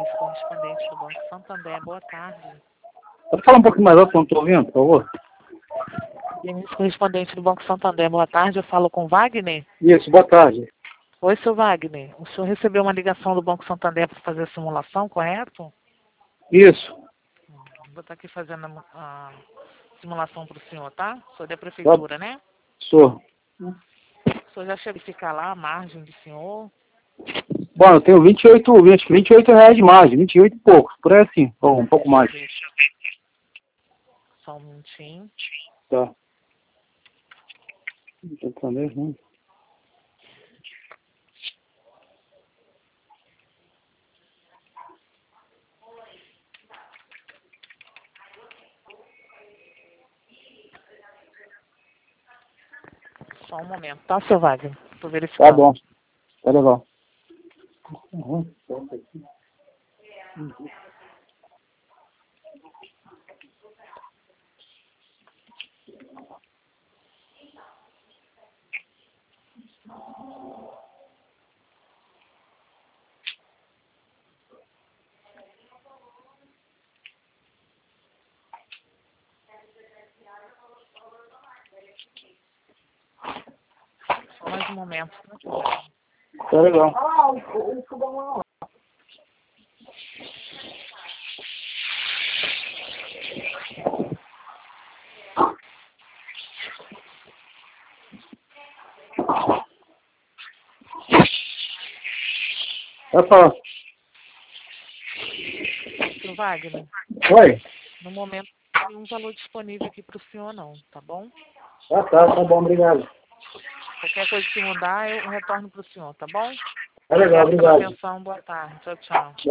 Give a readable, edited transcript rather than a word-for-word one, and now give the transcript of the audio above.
Gomes, correspondente do Banco Santander. Boa tarde. Pode falar um pouquinho mais alto, que eu não estou ouvindo, por favor? Denise, correspondente do Banco Santander. Boa tarde, eu falo com Wagner. Isso, boa tarde. Oi, seu Wagner. O senhor recebeu uma ligação do Banco Santander para fazer a simulação, correto? Isso. Vou estar aqui fazendo a simulação para o senhor, tá? O senhor é da prefeitura, né? Sou. O senhor já chegou a ficar lá, a margem do senhor? Bom, eu tenho 28 reais de margem, 28 e poucos, por aí assim, ou um pouco mais. Só um minutinho. Tá. Santander, né? Só um momento, tá, seu Wagner? Estou verificando. Tá bom. Tá legal. Só mais um momento. Tá legal. Vai falar. Seu Wagner, Oi? no momento não tem nenhum valor disponível aqui para o senhor, não, tá bom? Tá bom, obrigado. Qualquer coisa que mudar, eu retorno para o senhor, tá bom? Tá legal, Obrigado pela obrigado. atenção, boa tarde. Tchau, tchau.